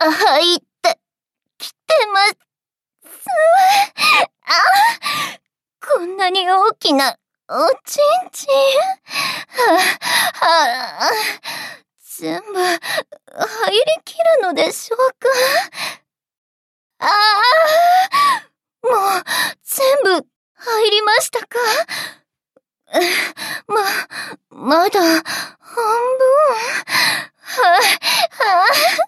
入ってきてます。こんなに大きなおちんちん。全部入りきるのでしょうか。もう全部入りましたか。まだ半分。